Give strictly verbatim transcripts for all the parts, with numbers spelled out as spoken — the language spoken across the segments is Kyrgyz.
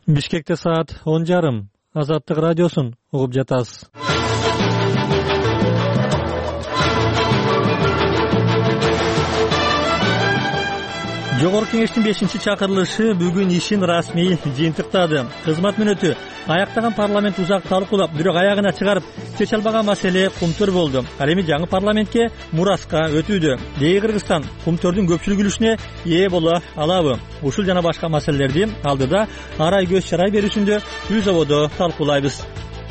Бишкекте саат он жарым. Азаттык радиосун угуп жатасыз. Жогорку кеңештин бешинчи чакырылышы бүгүн ишин расмий жыйынтыктады. Кызмат мүнөтү аяктаган парламент узак талкуулап, бирок аягына чыгарып чече албаган маселе кумтөр болду. Ал эми жаңы парламентке мураска өтүүдө. Деги Кыргызстан кумтөрдүн көпчүлүк үлүшүнө ээ боло алабы? Ушул жана башка маселелерди алдыда арай көз чарай берүүсүндө үз ободо талкуулайбыз.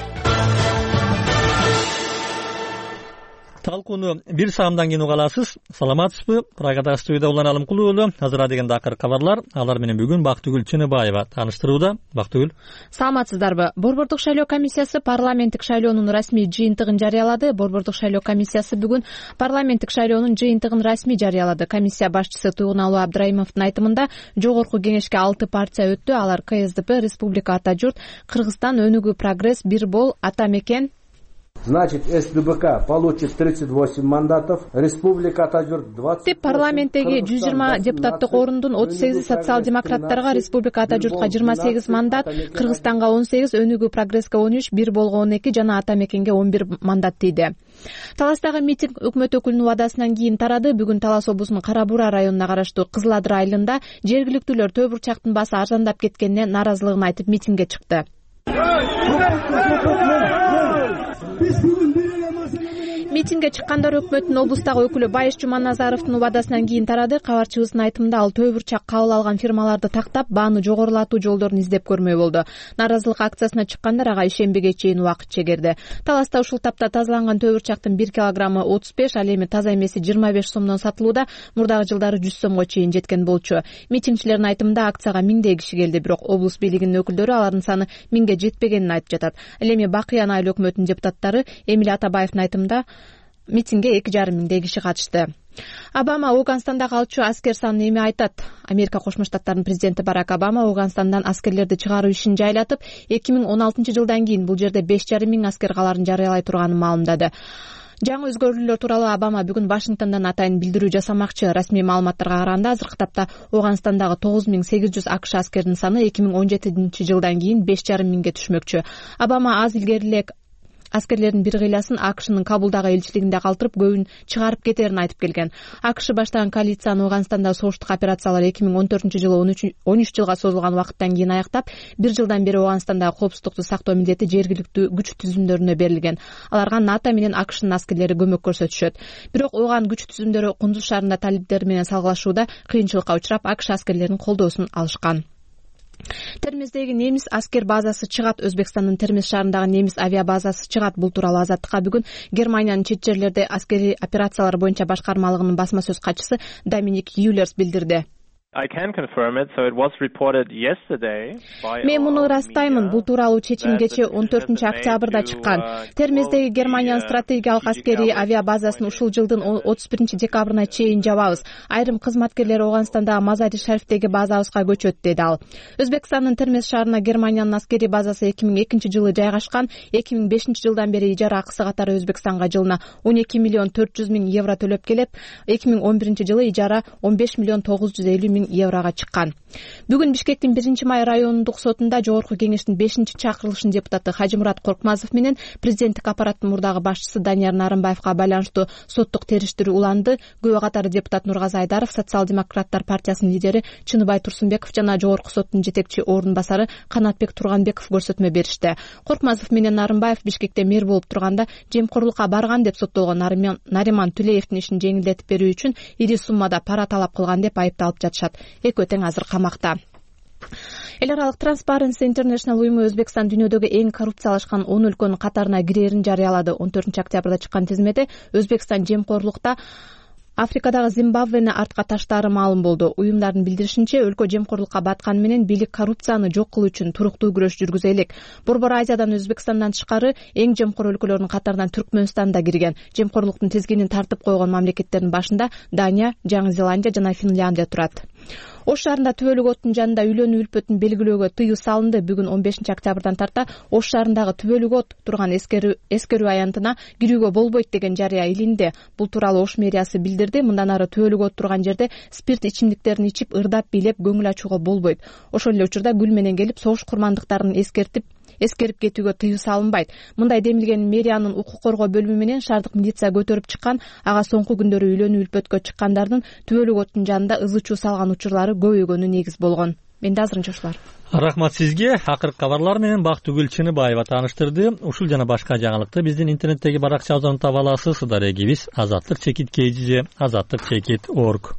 Талкууну бир саамдан кийин уга аласыз. Саламатсызбы? Прагада студияда Улан Алымкулуу уулу. Азыр деген акыр кабарлар. Алар менен бүгүн Бактыгүл Чыныбаева тааныштырууда. Бактыгүл. Саламатсыздарбы? Борбордук шайлоо комиссиясы парламенттик шайлоонун расмий жыйынтыгын жарыялады. Борбордук шайлоо комиссиясы бүгүн парламенттик шайлоонун жыйынтыгын расмий жарыялады. Комиссия башчысы Туйгуналуу Абдрайымовдун айтымында жогорку кеңешке алты партия өттү. Алар Ка Эс Д П, Республика Ата журт, Кыргызстан Өнүгүү Прогресс, Бир Бол, Ата Мекен. Значит, С Д Б К получит тридцать восемь мандатов, Республика Ата журт двадцать восемь. Парламенттеги жүз жыйырма депутаттык орындун отуз сегизи социал-демократтарга, Республика Ата журтка жыйырма сегиз мандат, Кыргызстанга он сегиз, Өнүгүү Прогресске он үч, Бир Болго он эки жана Ата Мекенге он бир мандат тийди. Таластагы митинг өкмөт өкүлүнүн убадасынан кийин тарады. Бүгүн Талас облусунун Кара Буура районуна караштуу Кызыл Адыр айылында жергиликтүүлөр төө бурчактын баасы арзандап кеткенине нааразылыгын айтып митингге чыкты. Митингге чыккандар өкмөттүн облустагы өкүлү Байыш Жуманазаровдун убадасынан кийин тарады. Кабарчыбыздын айтымында ал төө бурчак кабыл алган фирмаларды тактап, бааны жогорулатуу жолдорун издеп көрмөй болду. Нааразылык акциясына чыккандар ага ишембиге чейин убакыт чегерди. Таласта ушул тапта тазаланган төө бурчактын бир килограммы отуз беш, ал эми таза эмеси жыйырма беш сомдон сатылууда. Мурдагы жылдары жүз сомго чейин жеткен болчу. Митингчилердин айтымында акцияга миңдей киши келди, бирок облус бийлигинин өкүлдөрү алардын саны миңге жетпегенин айтып жатат. Ал эми Бакыян айыл өкмөтүнүн депутаттары Эмиль Атабаевдин айтымында митингге эки жарым миңдей киши катышты. Обама Афганистандагы алчу аскер санын эми айтат. Америка Кошмо Штаттарынын президенти Барак Обама Афганистандан аскерлерди чыгаруу ишин жайлатып, эки миң он алтынчы жылдан кийин бул жерде беш жарым миң аскер каларын жарыялай турганын маалымдады. Жаңы өзгөрүүлөр тууралуу Обама бүгүн Вашингтондон атайын билдирүү жасамакчы. Расмий маалыматтарга караганда азыркы тапта Афганистандагы тогуз миң сегиз жүз А К Ш аскердин саны эки миң он жетинчи жылдан кийин беш жарым миңге түшмөкчү. Обама аз илгери эле аскерлердин бир кыйлясын А К Шнын Кабулдагы элчилигинде калтырып, көбүн чыгарып кетерин айтып келген. А К Ш баштаган коалициянын Афганистандагы согуштук операциялары эки миң он төртүнчү жылы он үч жылга созулган убакыттан кийин аяктап, бир жылдан бери Афганистандагы коопсуздукту сактоо милдети жергиликтүү күч түзүмдөрүнө берилген. Аларга НАТО менен А К Шнын аскерлери көмөк көрсөтүшөт. Бирок ооган күч түзүмдөрү Кундуз шаарында талиптер менен салгылашууда кыйынчылыкка учурап, А К Ш аскерлеринин колдоосун алышкан. Термиздеги немис аскер базасы чыгат. Өзбекстандын Термиз шаарындагы немис авиа базасы чыгат. Бул тууралуу Азаттыкка бүгүн Германиянын чет жерлерде аскерий операциялар боюнча башкармалыгынын басма сөз катчысы Доминик Юлерс билдирди. Мен муну ырастаймын. Бул тууралуу чечим кечээ он төртүнчү октябрда чыккан. Термиздеги Германиянын стратегиялык аскерий авиа базасын ушул жылдын отуз биринчи декабрына чейин жабабыз. Айрым кызматкерлер Афганистандагы Мазари Шарифтеги базабызга көчөт, деди ал. Өзбекстандын Термиз шаарына Германиянын аскерий базасы эки миң экинчи жылы жайгашкан. эки миң бешинчи жылдан бери ижара акысы катары Өзбекстанга жылына он эки миллион төрт жүз миң евро төлөп келет. эки миң он биринчи жылы ижара он беш миллион тогуз жүз элүү миң еврога чыккан. Бүгүн Бишкектин биринчи май райондук сотунда жогорку кеңештин бешинчи чакырылышынын депутаты Хажимурат Коркмазов менен президенттик аппараттын мурдагы башчысы Данияр Нарымбаевга байланыштуу соттук териштирүү уланды. Күбө катары депутат Нургазы Айдаров, Социал-демократтар партиясынын лидери Чыныбай Турсунбеков жана жогорку соттун жетекчи ордун басары Канатбек Турганбеков көрсөтмө беришти. Коркмазов менен Нарымбаев Бишкекте мэр болуп турганда жемкорлукка барган деп соттолгон Нариман Түлеевдин ишин жеңилдетип берүү үчүн ири суммада пара талап кылган деп айыпталып жатышат. Экөө тең азыр камакта. Эл аралык Transparency International уюму Өзбекстан дүйнөдөгү эң коррупциялашкан он өлкөнүн катарына кирерин жарыялады. он төртүнчү октябрда чыккан тизмеде Өзбекстан жемкорлукта Африкадагы Зимбабвени артка таштаары маалым болду. Уюмдардын билдиришинче, өлкө жемкорлукка батканы менен бийлик коррупцияны жок кылуу үчүн туруктуу күрөш жүргүзө элек. Борбор Азиядан Өзбекстандан тышкары эң жемкор өлкөлөрдүн катарынан Түркмөнстан да кирген. Жемкорлуктун тизгинин тартып койгон мамлекеттердин башында Дания, Жаңы Зеландия жана Финляндия турат. Ош шаарында Түбөлүк оттун жанында үйлөнүү үлпөтүн белгилөөгө тыюу салынды. Бүгүн он бешинчи октябрдан тарта Ош шаарындагы Түбөлүк от турган эскерүү эскерүү аянтына кирүүгө болбойт деген жарыя илинди. Бул тууралуу Ош мэриясы билдирди. Мындан ары Түбөлүк от турган жерде спирт ичимдиктерин ичип, ырдап бийлеп көңүл ачууга болбойт. Ошол эле учурда гүл менен келип согуш курмандыктарын эскертип эскерип кетүүгө тыюу салынбайт. Мындай демилгени мэриянын укук коргоо бөлүмү менен шаардык милиция көтөрүп чыккан. Ага соңку күндөрү үйлөнүү үлпөткө чыккандардын Түбөлүк оттун жанында ызы чуу салган учурлары көбөйгөнү негиз болгон. Менде азырынча ушулар. Рахмат сизге. Акыркы кабарлар менен Бактыгүл Чыныбаева тааныштырды. Ушул жана башка жаңылыкты биздин интернеттеги баракчабыздан таба аласыз. Дарегибиз азаттык чекит kgj азаттык чекит точка орг.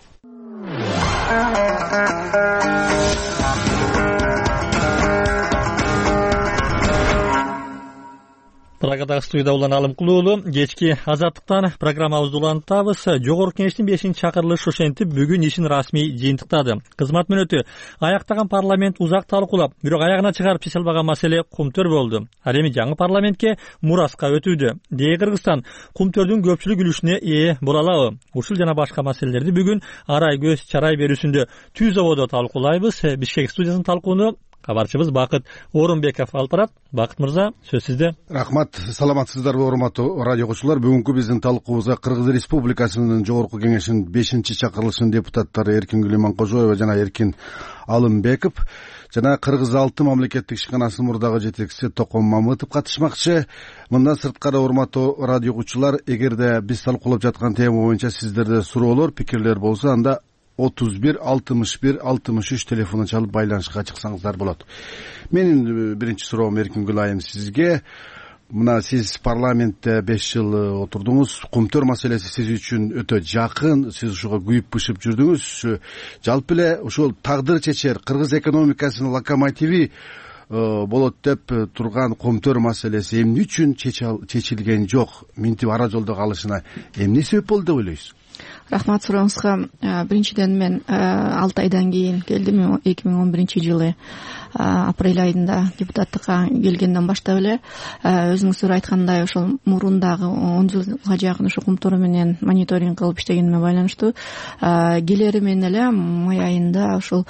Прагадагы студияда улан Алымкулуулу. Кечки азаттыктан программабызды улантабыз. Жогорку Кеңештин бешинчи чакырылышы ошентип бүгүн ишин расмий жыйынтыктады. Кызмат мүнөтү аяктаган парламент узак талкуулап, бирок аягына чыгарып чече албаган маселе кумтөр болду. Ал эми жаңы парламентке мураска өтүүдө. Дээ Кыргызстан кумтөрдүн көпчүлүк үлүшүнө ээ боло алабы? Ушул жана башка маселелерди бүгүн Арай көз чарай берүүсүндө Түз ободо талкуулайбыз. Бишкек студиясынын талкууну кабарчыбыз Бакыт Орунбеков алып барат. Бакыт мырза, сөз сизде. Рахмат. Саламатсыздарбы, урматтуу радио окуучулар. Бүгүнкү биздин талкуубузга Кыргыз Республикасынын Жогорку Кеңешинин бешинчи чакырылышынын депутаттары Эркин Гүлманкожоева жана Эркин Алымбеков жана Кыргыз Алты мамлекеттик ишканасынын мурдагы жетекчиси Током Мамытов катышмакчы. Мындан сырткары, урматтуу радио окуучулар, эгерде биз талкуулап жаткан тема боюнча сиздерде суроолор, пикирлер болсо, анда отуз бир алтымыш бир алтымыш үч телефонун чалып байланышка чыксаңыздар болот. Менин биринчи суроом Эркингүл айым сизге. Мына сиз парламентте беш жыл отурдуңуз. Кумтөр маселеси сиз үчүн өтө жакын, сиз ушуга күйүп бышып жүрдүңүз. Жалпы эле ушул тагдыр чечер кыргыз экономикасынын локомотиви болот деп турган кумтөр маселеси эмне үчүн чечилген жок? Минтип ара жолдо калышына эмне себеп болду деп ойлойсуз? Рахмат сурооңузга. Биринчиден мен алты айдан кийин келдим. эки миң он биринчи жылы апрель айында депутаттыкка келгенден баштап эле өзүңүздөр айткандай ошол мурундагы он жылга жакын ошо кумтөр менен мониторинг кылып иштегениме байланыштуу келери менен эле май айында ошол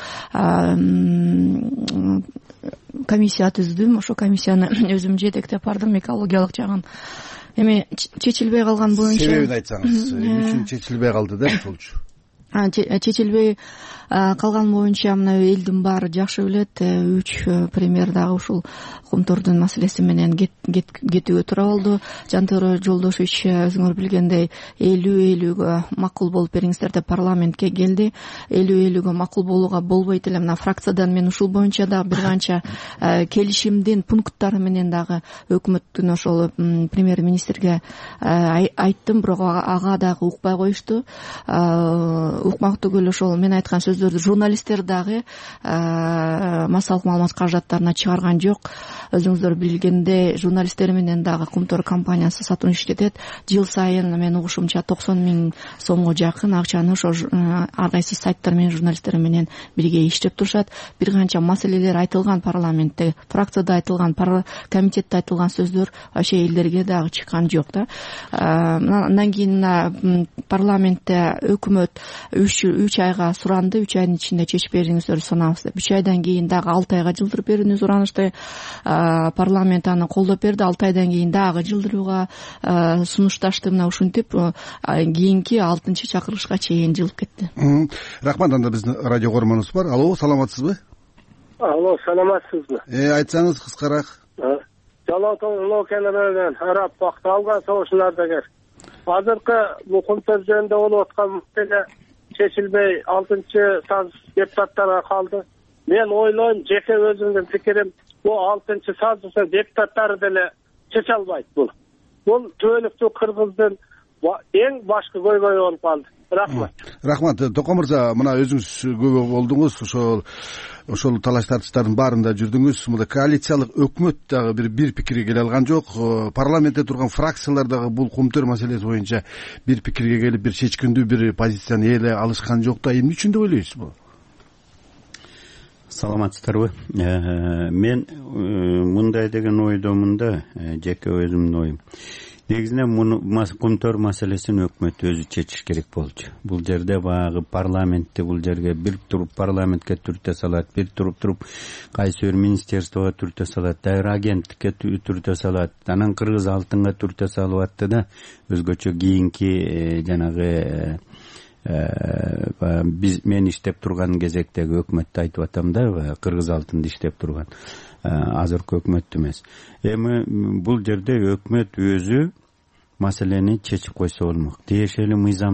комиссия түздүм. Ошол комиссияны өзүм жетектеп бардым, экологиялык жагын. Эми чечилбей калган боюнча себебин айтсаңыз, эмне үчүн чечилбей калды деп болчу? Чечилбей калган боюнча мына элдин баары жакшы билет. Үч премьер дагы ушул кумтөрдүн маселеси менен кетүүгө туура болду. Жантөре Жолдошевич өзүңөр билгендей элүү элүүгө макул болуп бериңиздер деп парламентке келди. элүү элүүгө макул болууга болбойт эле. Мына фракциядан мен ушул боюнча дагы бир канча келишимдин пункттары менен дагы өкмөттүн ошол премьер министрге айттым, бирок ага дагы укпай коюшту. Укмак түгүл ошол мен айткан сөздөрдү журналисттер дагы массалык маалымат каражаттарына чыгарган жок. Өзүңүздөр билгендей журналисттер менен дагы кумтөр компаниясы сотрудничать этет. Жыл сайын мен угушумча токсон миң сомго жакын акчаны ошо ар кайсы сайттар менен журналисттер менен бирге иштеп турушат. Бир канча маселелер айтылган парламентте, фракцияда айтылган, комитетте айтылган сөздөр вообще элдерге дагы чыккан жок да. Андан кийин парламентте өкмөт үч айга суранды. үч айдын ичинде чечип бериңиздер санабыз деп. үч айдан кийин дагы алты айга жылдырып берүүнү суранышты. Парламент аны колдоп берди. алты айдан кийин дагы жылдырууга сунушташты. Мына ушинтип кийинки алтынчы чакырылышка чейин жылып кетти. Рахмат. Анда биздин радио көрмөнүбүз бар. Алло, саламатсызбы? Алло, саламатсызбы? Э, айтсаңыз кыскараак. Жалатоң Локенерден арап бакты алган соошулардагер. Азыркы бул кумтөр жөнүндө болуп аткан маселе чечилбей алтынчы саз депутаттарга калды. Мен ойлойм, жеке өзүмдүн пикирим, бул алтынчы саз депутаттары деле чече албайт бул. Бул Түбөлүктү Кыргыздын эң башкы көйгөйү болуп калды. Рахмат. Рахмат. Током мырза, мына өзүңүз көбө болдуңуз, ошол ошол талаш тартыштардын баарында жүрдүңүз. Мында коалициялык өкмөт дагы бир бир пикирге келе алган жок. Парламентте турган фракциялар дагы бул кумтөр маселеси боюнча бир пикирге келип, бир чечкиндүү бир позицияны ээлей алышкан жок да. Эмне үчүн деп ойлойсуз бул? Саламатсыздарбы? Мен мындай деген ойдомун да, жеке өзүмдүн оюм. негизинен муну кумтөр маселесин өкмөт өзү чечиш керек болчу. Бул жерде баягы парламентти бул жерге бир туруп парламентке түртө салат, бир туруп туруп кайсы бир министерствого түртө салат, дайыр агенттикке түртө салат, анан кыргыз алтынга түртө салып атты да өзгөчө кийинки жанагы биз мен иштеп турган кезектеги өкмөттү айтып атам да, кыргыз алтынды иштеп турган азыркы өкмөттү эмес. Эми бул жерде өкмөт өзү маселени чечип койсо болмок. Тиешелүү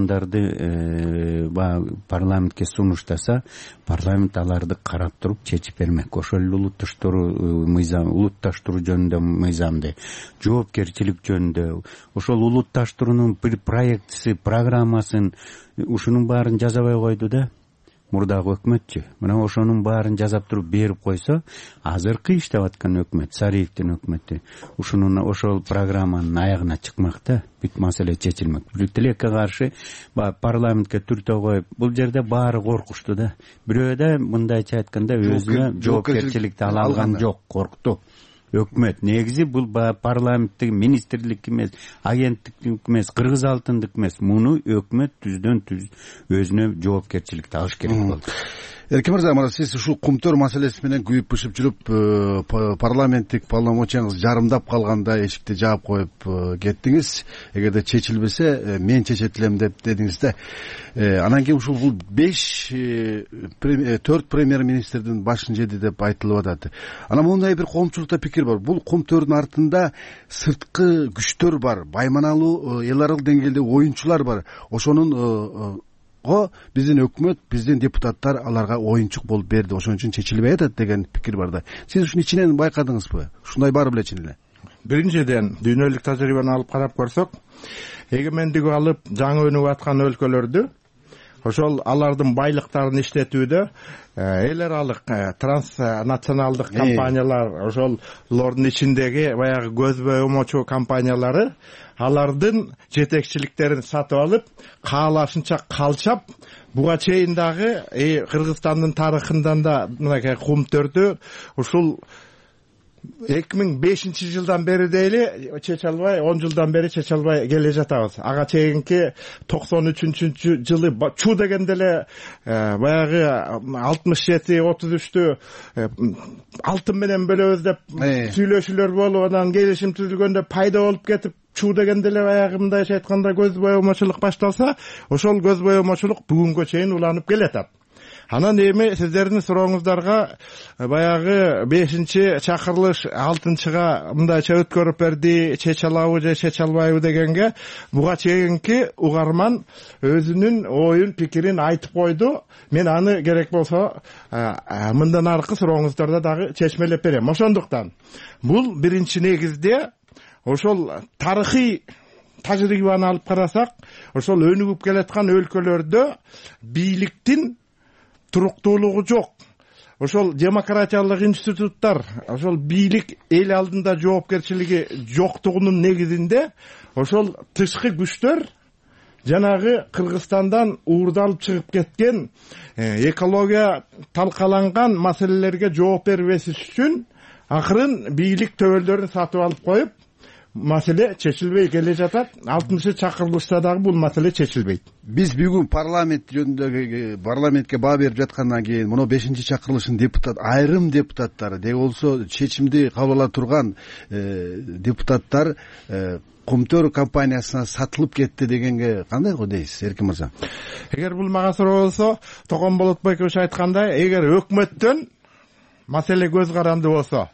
мыйзамдарды парламентке сунуштаса, парламент аларды карап туруп чечип бермек. Ошол эле улутташтыруу мыйзам, улутташтыруу жөнүндө мыйзамды, жоопкерчилик жөнүндө, ошол улутташтыруунун бир проектиси, программасын, ушунун баарын жазабай койду да. Мурдагы өкмөтчү. Мына ошонун баарын жазап туруп берип койсо, азыркы иштеп аткан өкмөт, Сариевдин өкмөтү ушунун ошол программанын аягына чыкмак да, бүт маселе чечилмек. Бир тилекке каршы парламентке түртө коюп, бул жерде баары коркушту да. Бирөө да мындайча айтканда өзүнө жоопкерчиликти ала алган жок, коркту. Өкмөт негизи бул парламенттик министрлик эмес, агенттик эмес, кыргыз алтындык эмес, муну өкмөт түздөн түз өзүнө жоопкерчиликти алыш керек болду. Эркин мырза, мына сиз ушул кумтөр маселеси менен күйүп бышып жүрүп, парламенттик полномочияңыз жарымдап калганда эшикти жаап коюп кеттиңиз. Эгерде чечилбесе, мен чечет элем деп дедиңиз да. Анан кийин ушул бул беш төрт премьер-министрдин башын жеди деп айтылып атат. Анан мындай бир коомчулукта пикир бар. Бул кумтөрдүн артында сырткы күчтөр бар, байманалуу эл аралык деңгээлде оюнчулар бар. Ошонун биздин өкмөт, биздин депутаттар аларга оюнчук болуп берди, ошон үчүн чечилбей атат деген пикир бар да. Сиз ушуну ичинен байкадыңызбы? Ушундай бар беле чын эле? Биринчиден, дүйнөлүк тажрыйбаны алып карап көрсөк, эгемендиги алып жаңы өнүгүп аткан өлкөлөрдү, ошол алардын байлыктарын иштетүүдө эл аралык транснационалдык компаниялар, ошолордун ичиндеги баягы көз боомочу компаниялары алардын жетекчиликтерин сатып алып, каалашынча калчап, буга чейин дагы Кыргызстандын тарыхынан да мынакей кумтөрдү ушул эки миң бешинчи жылдан бери дейли чече албай, он жылдан бери чече албай келе жатабыз. Ага чейинки токсон үчүнчү жылы чу дегенде эле баягы алтымыш жети отуз үчтү алтын менен бөлөбүз деп сүйлөшүүлөр болуп, анан келишим түзүлгөндө пайда болуп кетип, чу дегенде эле баягы мындайча айтканда көз боомочулук башталса, ошол көз боомочулук бүгүнгө чейин уланып келатат. Анан эми сиздердин сурооңуздарга баягы бешинчи чакырылыш алтынчыга мындайча өткөрүп берди, чече алабы же чече албайбы дегенге буга чейинки угарман өзүнүн оюн, пикирин айтып койду. Мен аны керек болсо мындан аркы сурооңуздарда дагы чечмелеп берем. Ошондуктан бул биринчи негизде ошол тарыхый тажрыйбаны алып карасак, ошол өнүгүп келаткан өлкөлөрдө бийликтин туруктуулугу жок. Ошол демократиялык институттар, ошол бийлик эл алдында жоопкерчилиги жоктугунун негизинде ошол тышкы күчтөр жанагы Кыргызстандан уурдалып чыгып кеткен экология талкаланган маселелерге жооп бербеш үчүн акырын бийлик төбөлдөрүн сатып алып коюп, маселе чечилбей келе жатат. алтымышынчы чакырылышта дагы бул маселе чечилбейт. Биз бүгүн парламент жөнүндөгү парламентке баа берип жаткандан кийин муну бешинчи чакырылыштын депутат, айрым депутаттары, де болсо чечимди кабыл ала турган депутаттар кумтөр компаниясына сатылып кетти дегенге кандай дейсиз, Эркин мырза? Эгер бул мага суроо болсо, Токон Болотбекович айткандай, эгер өкмөттөн маселе көз каранды болсо,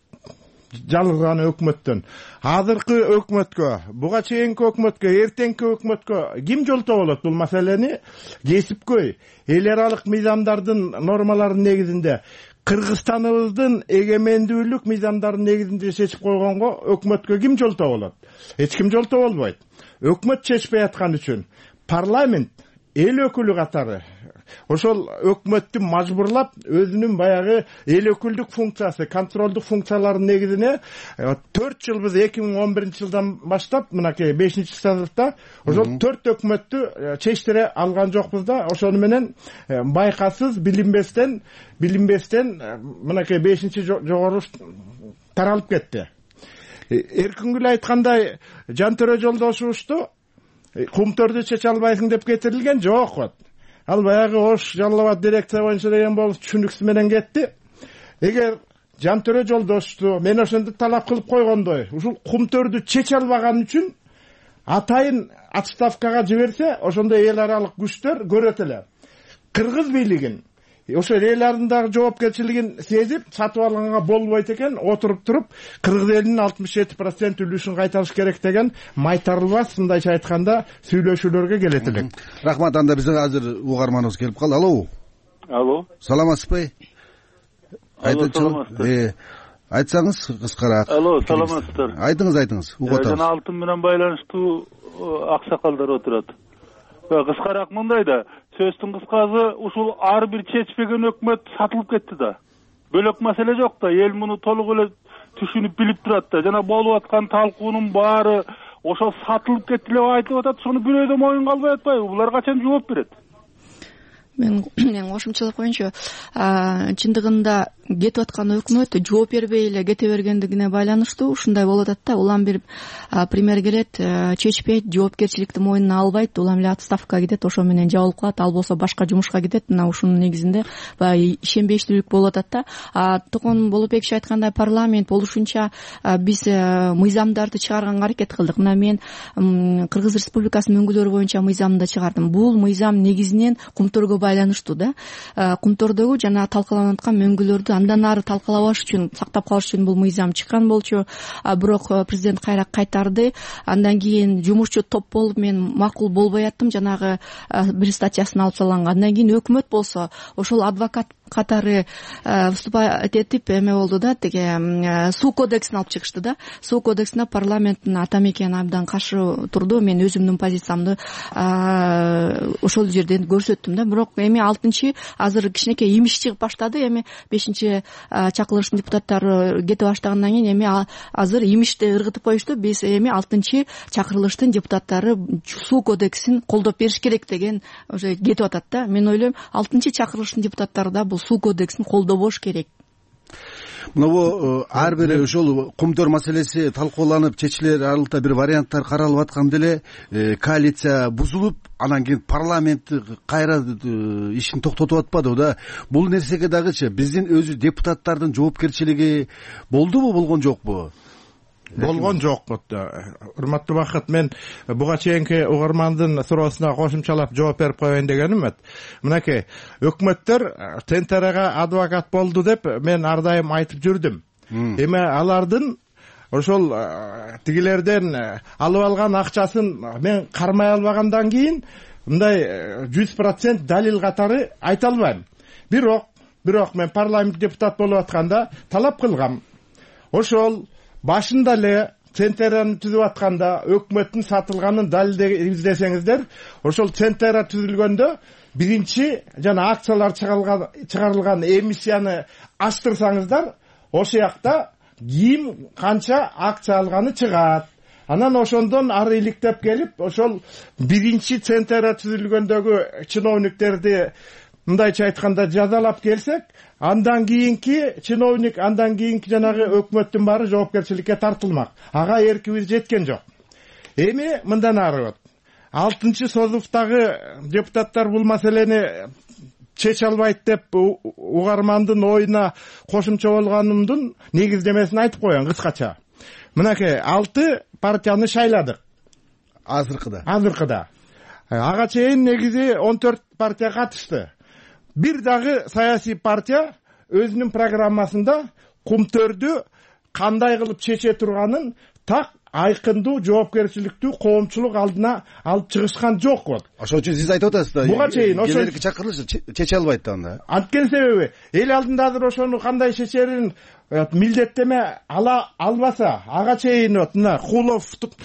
жалган өкмөттөн азыркы өкмөткө, буга чейинки өкмөткө, эртеңки өкмөткө ким жолтоо болот бул маселени? Кесипкөй эл аралык мыйзамдардын нормаларынын негизинде, Кыргызстаныбыздын эгемендүүлүк мыйзамдарынын негизинде чечип койгонго өкмөткө ким жолтоо болот? Эч ким жолтоо болбойт. Өкмөт чечпей аткан үчүн парламент эл өкүлү катары ошол өкмөттү мажбурлап өзүнүн баягы эл өкүлдүк функциясы, контролдук функцияларынын негизине төрт жыл биз эки миң он биринчи жылдан баштап мынакей бешинчи сазыкта ошол төрт өкмөттү чечтире алган жокпуз да. Ошону менен байкасыз, билинбестен, билинбестен мынакей бешинчи жогору таралып кетти. эркингүл айткандай Жантөрө Жолдошубузду кумтөрдү чече албайсың деп кетирилген жок. Ал баягы Ош Жалал Абад дирекция боюнча деген болуп түшүнүксүз менен кетти. Эгер Жантөрө Жолдошту мен ошондо талап кылып койгондой ушул кумтөрдү чече албаган үчүн атайын отставкага жиберсе, ошондо эл аралык күчтөр көрөт эле. Кыргыз бийлигин ошо эл арасындагы жоопкерчилигин сезип сатып алганга болбойт экен, отуруп туруп кыргыз элинин алтымыш жети процент үлүшүн кайтарыш керек деген майтарылбас, мындайча айтканда, сүйлөшүүлөргө келет элек. Рахмат. Анда бизге азыр угарманыбыз келип калды. Алло. Алло. Саламатсызбы? Саламатсыздар. Айтсаңыз кыскараак. Алло, саламатсыздар. Айтыңыз, айтыңыз. Угатабыз. Жана алтын менен байланыштуу аксакалдар отурат. Кыскараак мындай да, сөздүн кыскасы, ушул ар бир чечпеген өкмөт сатылып кетти да. Бөлөк маселе жок да, эл муну толук эле түшүнүп билип турат да. Жана болуп аткан талкуунун баары ошол сатылып кетти деп айтып атат. Шуну бирөө да моюнга албай атпайбы? Булар качан жооп берет? Мен мен кошумчалап коеюнчу, чындыгында кетип аткан өкмөт жооп бербей эле кете бергендигине байланыштуу ушундай болуп атат да. Улам бир пример келет, чечпейт, жоопкерчиликти мойнуна албайт, улам эле отставкага кетет, ошо менен жабылып калат, ал болсо башка жумушка кетет. Мына ушунун негизинде баягы ишенбештүүлүк болуп атат да. Токон Болотбекович айткандай, парламент болушунча биз мыйзамдарды чыгарганга аракет кылдык. Мына мен Кыргыз Республикасынын өңгөлөрү боюнча мыйзамды чыгардым. Бул мыйзам негизинен кумтөргө байланыштуу да. Кумтөрдөгү жана талкаланып аткан мөңгүлөрдү андан ары талкалабаш үчүн, сактап калыш үчүн бул мыйзам чыккан болчу. Бирок президент кайра кайтарды. Андан кийин жумушчу топ болуп мен макул болбой аттым, жанагы бир статьясын алып салганга. Андан кийин өкмөт болсо ошол адвокат катары выступать этип эме болду да, тиги суу кодексин алып чыгышты да. Суу кодексине парламенттин ата мекени абдан каршы турду. Мен өзүмдүн позициямды ошол жерден көрсөттүм да. Бирок эми алтынчы азыр кичинекей имиш чыгып баштады. Эми бешинчи чакырылыштын депутаттары кете баштагандан кийин эми азыр имишти ыргытып коюшту. Биз эми алтынчы чакырылыштын депутаттары суу кодексин колдоп бериш керек деген уже кетип атат да. Мен ойлойм, алтынчы чакырылыштын депутаттары да бул суу кодексин колдобош керек. Мына ар бир ошол кумтөр маселеси талкууланып, чечилер аралыкта бир варианттар каралып атканда эле коалиция бузулуп, анан кийин парламент кайра ишин токтотуп атпадыбы да. Бул нерсеге дагычы биздин өзү депутаттардын жоопкерчилиги болдубу, болгон жокпу? Болгон жок. Урматтуу Бакыт, мен буга чейинки угармандын суроосуна кошумчалап жооп берип коеюн дегеним эт. Мынакей, өкмөттөр Тентерага адвокат болду деп мен ар дайым айтып жүрдүм. Эми алардын ошол тигилерден алып алган акчасын мен кармай албагандан кийин мындай жүз процент далил катары айта албайм. Бирок, бирок мен парламент депутат болуп атканда талап кылгам. Ошол башында эле Центераны түзүп атканда өкмөттүн сатылганын далилдеп издесеңиздер, ошол Центера түзүлгөндө биринчи жана акциялар чыгарылган эмиссияны ачтырсаңыздар, ошол жакта ким канча акция алганы чыгат. Анан ошондон ары иликтеп келип, ошол биринчи Центера түзүлгөндөгү чиновниктерди мындайча айтканда жазалап келсек, андан кийинки чиновник, андан кийинки жанагы өкмөттүн баары жоопкерчиликке тартылмак. Ага эркибиз жеткен жок. Эми мындан ары алтынчы созуфтагы депутаттар бул маселени чече албайт деп угармандын оюна кошумча болгонумдун негиздемесин айтып коеюн кыскача. Мынакей алты партияны шайладык. Азыркыда. Азыркыда. Ага чейин негизи он төрт партия катышты. Бир дагы саясий партия өзүнүн программасында кумтөрдү кандай кылып чече турганын так айкындуу жоопкерчиликтүү коомчулук алдына алып чыгышкан жок. Ошол үчүн сиз айтып атасыз да. Буга чейин ошо келерки чакырылыш чече албайт да анда. Анткени себеби эл алдында азыр ошону кандай чечерин милдеттеме ала албаса, ага чейин мына Кулов,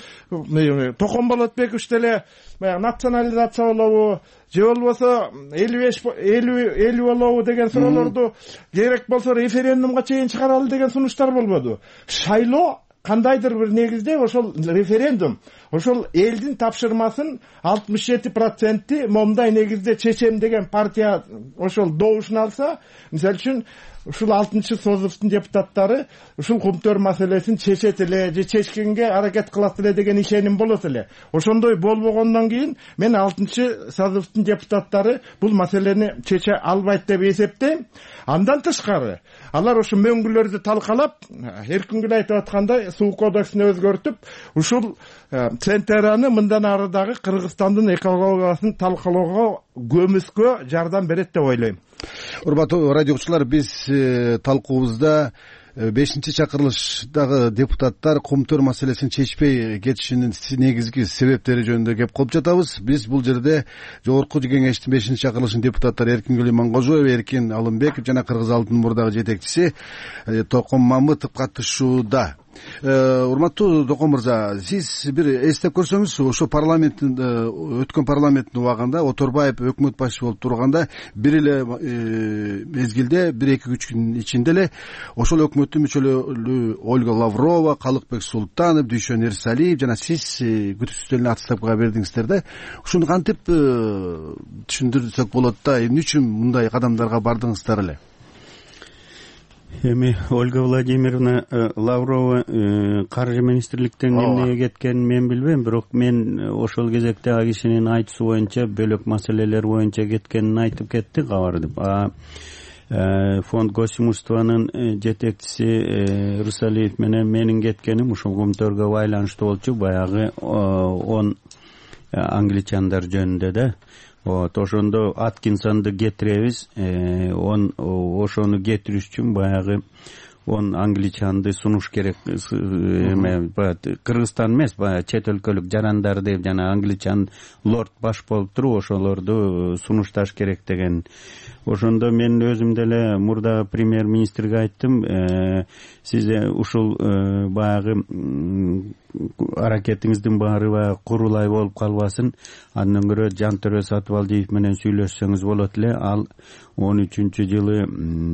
Токон Болотбекович деле национализация болобу, же болбосо элүү беш элүү болобу деген суроолорду керек болсо референдумга чейин чыгаралы деген сунуштар болбоду. Шайлоо кандайдыр бир негизде ошол референдум, ошол элдин тапшырмасын алтымыш жети проценти момундай негизде чечем деген партия ошол добушун алса, мисалы үчүн ушул алтынчы созувдун депутаттары ушул кумтөр маселесин чечет эле же чечкенге аракет кылат эле деген ишеним болот эле. Ошондой болбогондон кийин мен алтынчы созувдун депутаттары бул маселени чече албайт деп эсептейм. Андан тышкары алар ошо мөңгүлөрдү талкалап, Эркингүл айтып аткандай суу кодексин өзгөртүп, ушул Центераны мындан ары дагы Кыргызстандын экологиясын талкалоого, көмүскө жардам берет деп ойлойм. Урматтуу радио угуучулар, биз талкуубузда бешинчи чакырылыштагы депутаттар кумтөр маселесин чечпей кетишинин негизги себептери жөнүндө кеп кылып жатабыз. Биз бул жерде жогорку кеңештин бешинчи чакырылышынын депутаттары Эркингүл Иманкожоева, Эркин Алымбеков жана Кыргыз алтын мурдагы жетекчиси Током Мамытов катышууда. Урматтуу Током мырза, сиз бир эстеп көрсөңүз, ошо парламенттин өткөн парламенттин убагында Оторбаев өкмөт башы болуп турганда бир эле мезгилде бир эки үч күн ичинде эле ошол өкмөттүн мүчөлөрү Ольга Лаврова, Калыкбек Султанов, Дүйшөн Эрсалиев жана сиз күтүү үстөлүнө отставкага бердиңиздер да. Ушуну кантип түшүндүрсөк болот да, эмне үчүн мындай кадамдарга бардыңыздар эле? Эми Ольга Владимировна Лаврова каржы министрликтен эмнеге кеткенин мен билбейм, бирок мен ошол кезекте ал кишинин айтуусу боюнча бөлөк маселелер боюнча кеткенин айтып кетти кабардып. Фонд госимуществонун жетекчиси Русалиев менен менин кеткеним ушул кумтөргө байланыштуу болчу, баягы он англичандар жөнүндө да. Вот, ошондо Аткинсонду кетиребиз, он ошону кетириш үчүн баягы он англичанды сунуш керек. Кыргызстан эмес, баягы чет өлкөлүк жарандар деп жана англичан лорд баш болуп туруп ошолорду сунушташ керек деген. Ошондо мен өзүм деле мурда премьер-министрге айттым, сиз ушул баягы аракетиңиздин баары баягы курулай болуп калбасын, андан көрө Жантөрө Сатыбалдиев менен сүйлөшсөңүз болот эле. Ал он үчүнчү жылы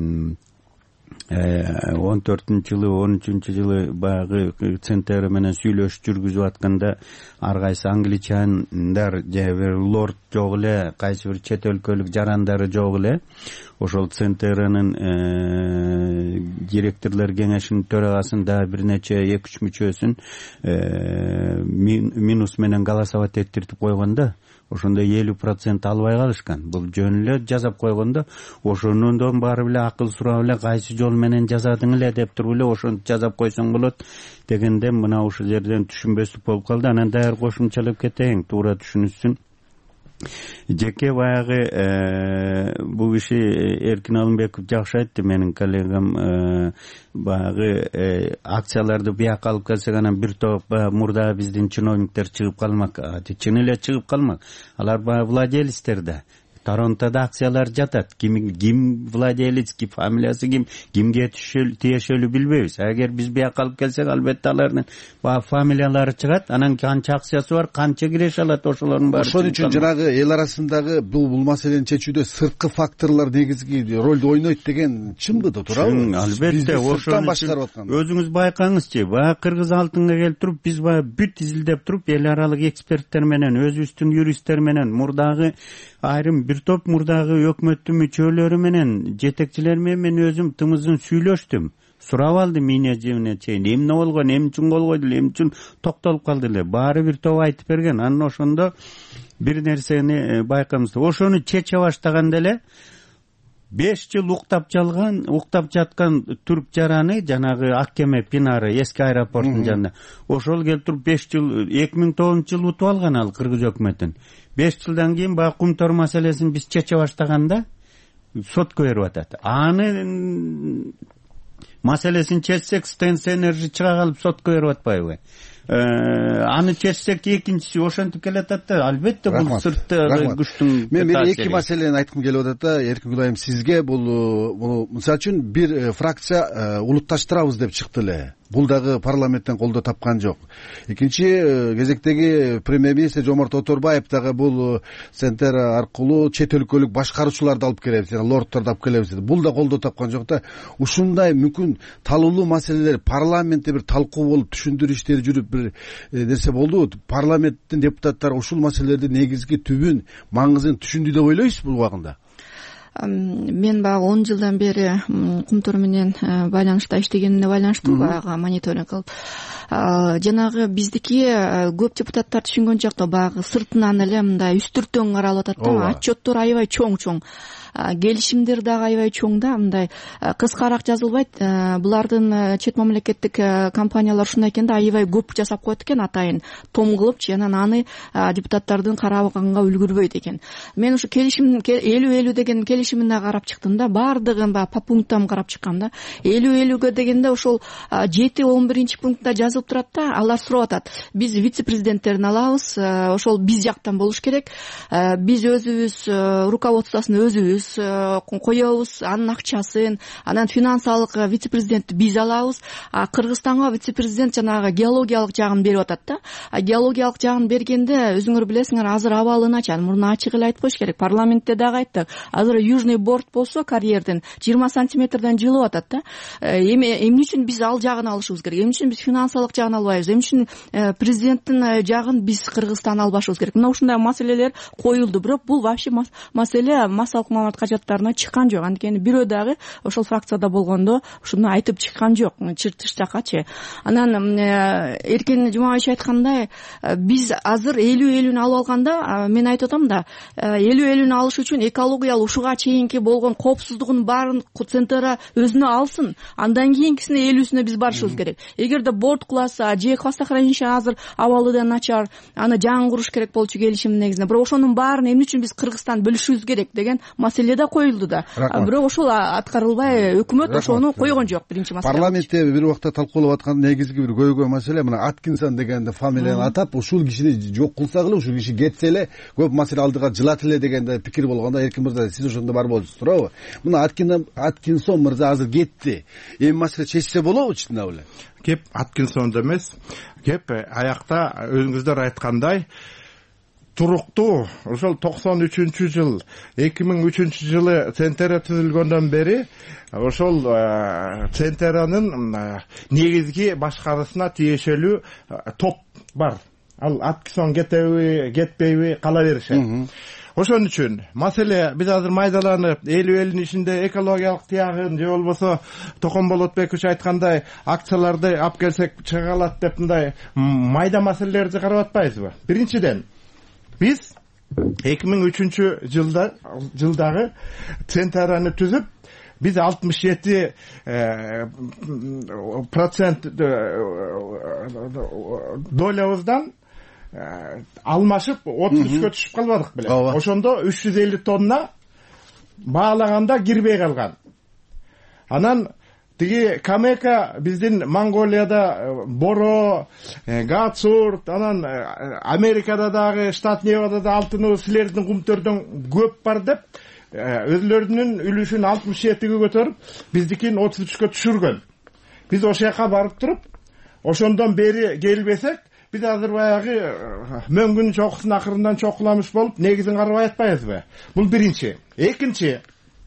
он төртүнчү жылы он үчүнчү жылы баягы Центер менен сүйлөшүп жүргүзүп атканда ар кайсы англичандар же бир лорд жок эле, кайсы бир чет өлкөлүк жарандары жок эле. Ошол Центернын директорлор кеңешинин төрагасынын дагы бир нече эки үч мүчөсүн минус менен голосовать эттиртип койгондо, ошондо элүү процент албай калышкан. Бул жөн эле жазап койгондо, ошондон барып эле акыл сурап эле кайсы жол менен жазадың эле деп туруп эле ошону жазап койсоң болот дегенде мына ушул жерден түшүнбөстүк болуп калды. Анан даяр кошумчалап кетейин, туура түшүнүшсүн. Жеке баягы бул киши Эркин Алымбеков жакшы айтты, менин коллегам, баягы акцияларды бияка алып келсек анан бир топ мурда биздин чиновниктер чыгып калмак. Чын эле чыгып калмак. Алар баягы владелецтер да. Торонтодо акциялар жатат. Ким ким владелец, ким фамилиясы ким, кимге тиешелүү билбейбиз. Эгер биз бияка алып келсек, албетте алардын баягы фамилиялары чыгат. Анан канча акциясы бар, канча киреше алат, ошолордун баары. Ошон үчүн жанагы эл арасындагы бул бул маселени чечүүдө сырткы факторлор негизги ролду ойнойт деген чынбы да, туурабы? Албетте, ошон өзүңүз байкаңызчы, баягы Кыргыз алтынга келип туруп биз баягы бүт изилдеп туруп эл аралык эксперттер менен, өзүбүздүн юристтер менен, мурдагы айрым бир топ мурдагы өкмөттүн мүчөлөрү менен, жетекчилер менен мен өзүм тымызын сүйлөштүм. Сурап алдым эмне жемне чейин, эмне болгон, эмне үчүн кол койду, эмне үчүн токтолуп калды эле. Баары бир топ айтып берген. Анан ошондо бир нерсени байкамыз. Ошону чече баштаганда эле беш жыл уктап жалган, уктап жаткан түрк жараны, жанагы Аккеме Пинары, эски аэропорттун жанында. Ошол келип туруп беш жыл, эки миң тогузунчу жылы утуп алган ал Кыргыз өкмөтүн. беш жылдан кийин баягы кумтөр маселесин биз чече баштаганда сотко берип атат. Аны маселесин чечсек, Стенс Энержи чыга калып сотко берип атпайбы? Аны чечсек экинчиси ошентип келатат да. Албетте бул сырттагы күчтүн. Мен бир эки маселени айткым келип атат да, Эркин Айым, сизге бул мисалы үчүн бир фракция улутташтырабыз деп чыкты эле. Бул дагы парламенттен колдоо тапкан жок. Экинчи кезектеги премьер-министр Жомарт Оторбаев дагы бул Центр аркылуу чет өлкөлүк башкаруучуларды алып келебиз, жана лордторду алып келебиз деди. Бул да колдоо тапкан жок да. Ушундай мүмкүн талуулуу маселелер парламентте бир талкуу болуп, түшүндүрүү иштери жүрүп бир нерсе болду. Парламенттин депутаттары ушул маселелердин негизги түбүн, маңызын түшүндү деп ойлойсузбу бул убагында? мен баягы он жылдан бери Кумтөр менен байланышта иштегенине байланыштуу баягы мониторинг кылып жанагы биздики көп депутаттар түшүнгөн жакта баягы сыртынан эле мындай үстүртөң каралып атат да, отчеттор аябай чоң-чоң, келишимдер дагы аябай чоң да, мындай кыскараак жазылбайт. Булардын чет мамлекеттик компаниялар ушундай экен да, аябай көп жасап коет экен, атайын том кылыпчы, анан аны депутаттардын караганга үлгүрбөйт экен. Мен ушу келишим элүү элүү деген келишимине карап чыктым да, баардыгын баягы по пунктам карап чыккам да. элүү элүүгө дегенде ошол жети он биринчи пунктта жазылып турат да, алар сурап атат. Биз вице-президенттерин алабыз, ошол биз жактан болуш керек. Биз өзүбүз руководствосын өзүбүз коебуз, анын акчасын, анан финансылык вице-президентти биз алабыз. А Кыргызстанга вице-президент жанагы геологиялык жагын берип атат да. А геологиялык жагын бергенде өзүңөр билесиңер, азыр абалы начар. Мурун ачык эле айтып коюш керек. Парламентте дагы айттык. Азыр южный борт болсо карьерден жыйырма сантиметрден жылып атат да. Эми эмне үчүн биз ал жагын алышыбыз керек? Эмне үчүн биз финансылык жагын албайбыз? Эмне үчүн президенттин жагын биз Кыргызстан албашыбыз керек? Мына ушундай маселелер коюлду. Бирок бул вообще маселе массалык маалымат кажаттарына чыккан жок. Анткени бирөө дагы ошол фракцияда болгондо ушуну айтып чыккан жок, тыштакачы. Анан Эркин Жумабаевич айткандай, биз азыр элүү элүүнү алып алганда, мен айтып атам да, элүү элүүнү алыш үчүн экологиялык ушуга чейинки болгон коопсуздугун баарын Центра өзүнө алсын. Андан кийинкисине элүүсүнө биз барышыбыз керек. Эгерде борт куласа, же хвостохранилище азыр абалы да начар, аны жаңы куруш керек болчу келишимдин негизинде. Бирок ошонун баарын эмне үчүн биз Кыргызстан бөлүшүбүз керек деген маселе да коюлду да. Бирок ошол аткарылбай, өкмөт ошону койгон жок. Биринчи маселе. Парламентте бир убакта талкуулап аткан негизги бир көйгөй маселе мына Аткинсон деген фамилияны атап, ушул кишини жок кылсак эле, ушул киши кетсе эле көп маселе алдыга жылат эле деген пикир болгондо, Эркин мырза, сиз ошондо бар болчусуз, туурабы? Мына Аткинсон мырза азыр кетти. Эми маселе чечсе болобу чынында эле? Кеп Аткинсондо эмес, кеп аякта өзүңүздөр айткандай туруктуу ошол токсон үчүнчү жыл, эки миң үчүнчү жылы Центра түзүлгөндөн бери ошол Центранын негизги башкаруусуна тиешелүү топ бар. Ал Аткинсон кетеби, кетпейби кала беришет. Ошон үчүн маселе биз азыр майдаланып, элүү элүүнүн ичинде экологиялык тиягын же болбосо Токон Болотбекович айткандай акцияларды алып келсек чыга алат деп мындай майда маселелерди карап атпайбызбы? Биринчиден, биз эки миң үчүнчү жылда жылдагы Центраны түзүп, биз алтымыш жети процент долябыздан алмашып отуз үчкө түшүп калбадык беле. Ошондо үч жүз элүү тонна баалаганда кирбей калган. Анан тиги Камека биздин Монголияда боро, гацурт, анан Америкада дагы, штат Невадада алтыны силердин кумтөрдөн көп бар деп өзлөрүнүн үлүшүн алтымыш жетиге көтөрүп, биздикин отуз үчкө түшүргөн. Биз ошол жака барып туруп, ошондон бери келбесек, биз азыр баягы мөңгүн чокусун акырындан чокуламыш болуп, негизин карабай атпайбызбы? Бул биринчи. Экинчи,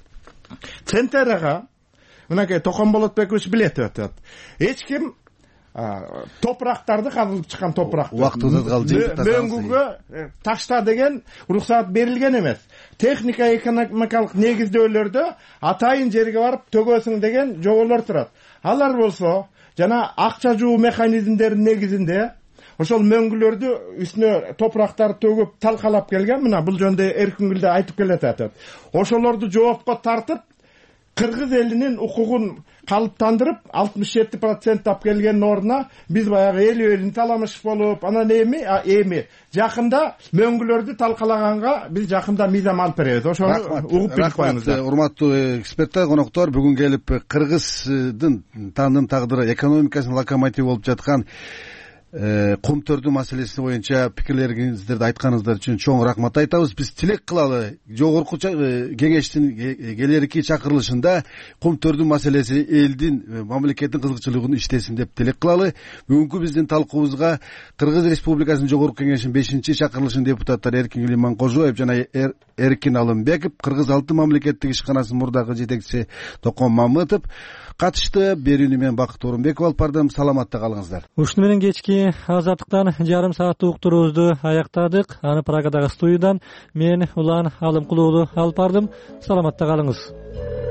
Центрага мынакей Токон Болотбекович билет өтөт. Эч ким топурактарды казылып чыккан топуракты убактында калды. Мөңгүгө ташта деген уруксаат берилген эмес. Техника экономикалык негиздөөлөрдө атайын жерге барып төгөсүң деген жоболор турат. Алар болсо жана акча жуу механизмдеринин негизинде ошол мөңгүлөрдү үстүнө топурактарды төгүп талкалап келген. Мына бул жөнүндө Эркингүл да айтып келатат. Ошолорду жоопко тартып, Кыргыз элинин укугун калыптандырып, алтымыш жети процент алып келгендин ордуна биз баягы элүү элүүнү таламыш болуп, анан эми эми жакында мөңгүлөрдү талкалаганга биз жакында мыйзам алып беребиз. Ошону угуп билип коюңуздар. Урматтуу эксперттер, коноктор, бүгүн келип Кыргыздын тандын тагдыры, экономикасынын локомотиви болуп жаткан Кумтөрдүн маселеси боюнча пикирлериңиздерди айтканыңыздар үчүн чоң рахмат айтабыз. Биз тилек кылалы, жогорку кеңештин келерки чакырылышында Кумтөрдүн маселеси элдин, мамлекеттин кызыкчылыгын иштесин деп тилек кылалы. Бүгүнкү биздин талкуубузга Кыргыз Республикасынын жогорку кеңешинин бешинчи чакырылышынын депутаттары Эркингүл Иманкожоев жана Эркин Алымбеков, Кыргыз Алтын мамлекеттик ишканасынын мурдагы жетекчиси Токон Мамытов катышты. Берүүнү мен Бакыт Орунбеков алып бардым. Саламатта калыңыздар. Ушуну менен кечки кийинки Азаттыктан жарым сааттык уктуруубузду аяктадык. Аны Прагадагы студиядан мен Улан Алымкулуулу алып бардым. Саламатта калыңыз.